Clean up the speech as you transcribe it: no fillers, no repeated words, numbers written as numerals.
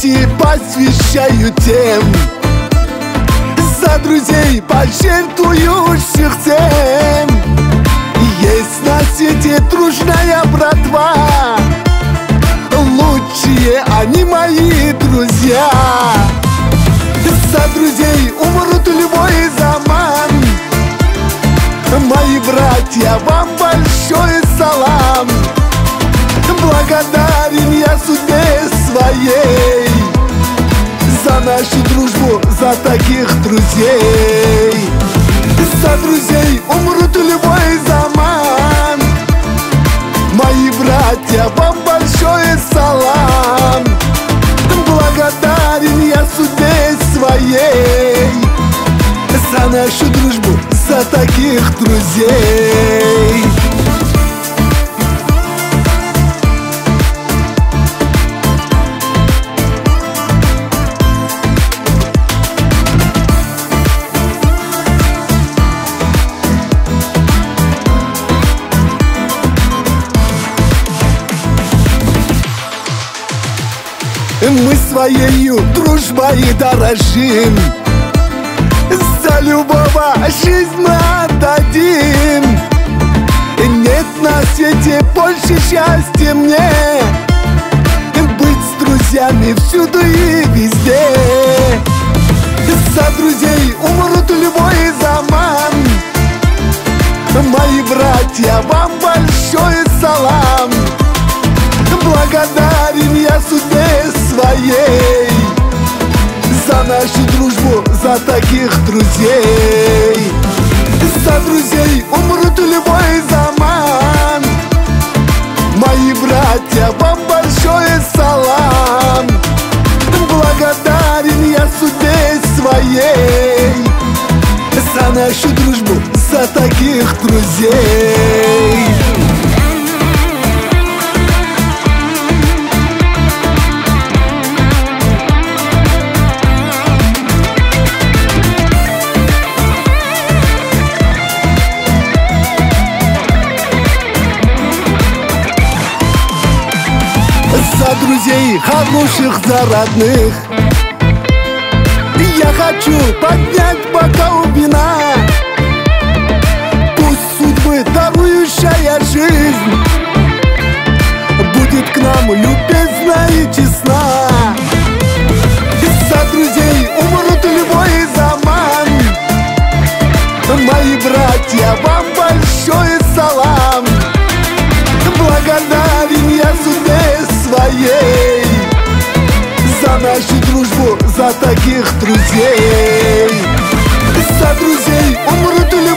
эти посвящаю тем, за друзей пожертвующих всем. Есть на свете дружная братва, лучшие они мои друзья. За друзей умрут любой заман. Мои братья, вам большой салам. Благодарен я судьбе своей за нашу дружбу, за таких друзей. За друзей умрут любой заман. Мои братья, вам большой салам. Благодарен я судьбе своей за нашу дружбу, за таких друзей. Мы своею дружбой дорожим, за любого жизнь мы отдадим. Нет на свете больше счастья мне быть с друзьями всюду и везде. За друзей умрут любой заман. Мои братья, вам большой салам. Благодарен я судьбе своей за нашу дружбу, за таких друзей. За друзей умрут любой заман. Мои братья, вам большой салам. Благодарен я судьбе своей за нашу дружбу, за таких друзей. За друзей хороших, за родных я хочу поднять бокал вина. Пусть судьбы дарующая жизнь будет к нам любезна и честна. За друзей умрут любой заман. Мои братья, вам большой салам. Благодарен я судьбе своей за нашу дружбу, за таких друзей. За друзей умрут